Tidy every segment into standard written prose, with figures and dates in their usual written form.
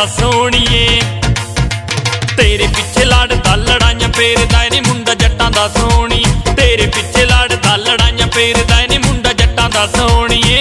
दा सोहणीए। तेरे पिछे लड़दा लड़ाइयां फेरदा नी मुंडा जट्टां दा सोहणी। तेरे पिछे लड़दा लड़ाइयां फेरदा नी मुंडा जट्टां दा सोहणीए।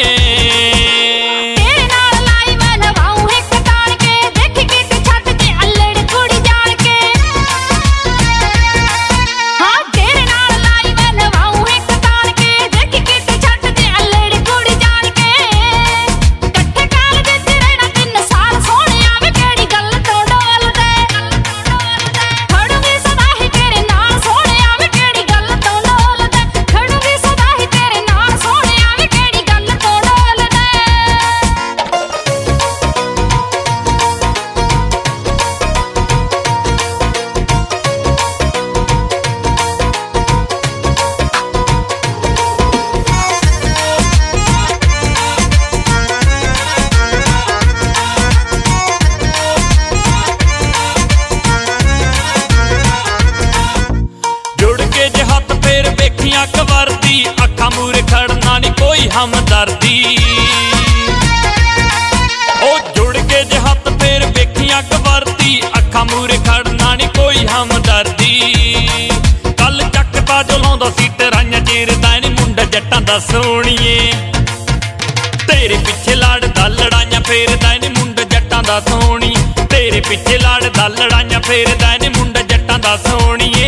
कवरदी अखा मूरे खड़ना नी कोई हमदर्दी। ओ जुड़ के जे हथ फेर वेखियां कवरदी अखा मूरे खड़ना नी कोई हमदर्दी। कल चकदा जो लाउंदा सी टराइयां चीरदा नी मुंडा जट्टां दा सोहणीए। तेरे पिछे लड़दा लड़ाइयां फेरदा नी मुंडा जट्टां दा सोहणी। तेरे पिछे लड़दा लड़ाइयां फेरदा नी मुंडा जट्टां दा सोहणीए।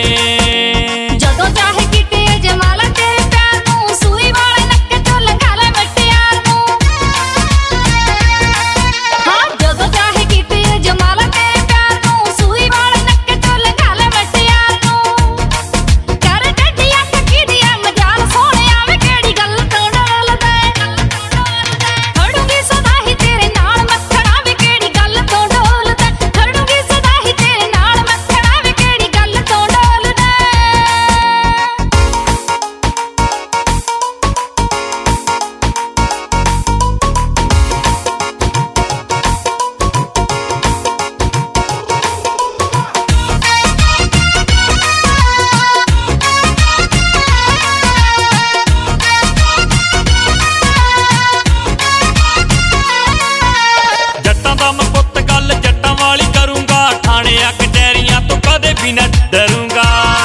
डरूंगा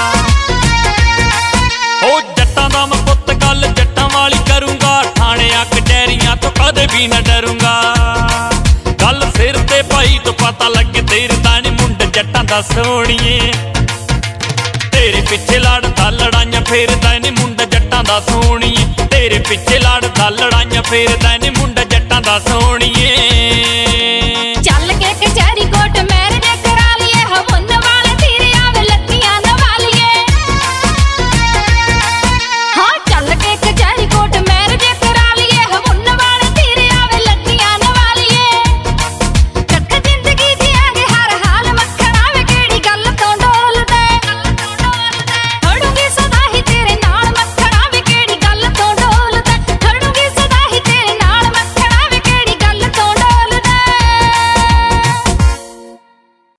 ओ जट्टां दा मैं पुत्त गल जट्टां वाली करूंगा। ठाणे कचहरियां तो कदे भी न डरूंगा। गल सिर ते पाई तो पता लगे तेरे तानी मुंडा जट्टां दा सोहणीए। तेरे पिछे लड़दा लड़ाइयां फेरदा नी मुंडा जट्टां दा सोहणीए। तेरे पिछे लड़दा लड़ाइयां फेरदा नी मुंडा जट्टां दा सोहणीए।